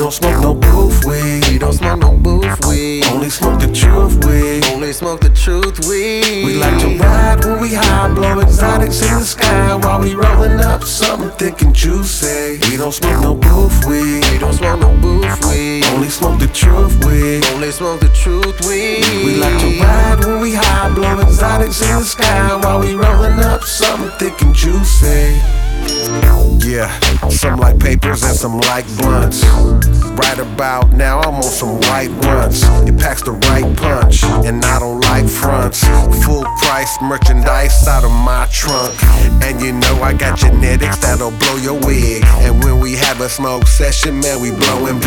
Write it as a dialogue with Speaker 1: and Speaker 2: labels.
Speaker 1: don't smoke no booth weed.
Speaker 2: We don't smoke no booth weed.
Speaker 1: Only smoke the truth weed.
Speaker 2: Only smoke the truth weed.
Speaker 1: We like to ride when we high, blow exotics in the sky while we rolling up something thick and juicy. We don't smoke no booth weed.
Speaker 2: We don't smoke no booth weed.
Speaker 1: Only smoke the truth weed.
Speaker 2: Only smoke the truth weed.
Speaker 1: We like to ride when we high, blow exotics in the sky while we rolling up something thick and juicy. Yeah, some like papers and some like blunts. Right about now I'm on some white ones. It packs the right punch, and I don't like fronts. Full price merchandise out of my trunk. And you know I got genetics that'll blow your wig. And when we have a smoke session, man, we blowin'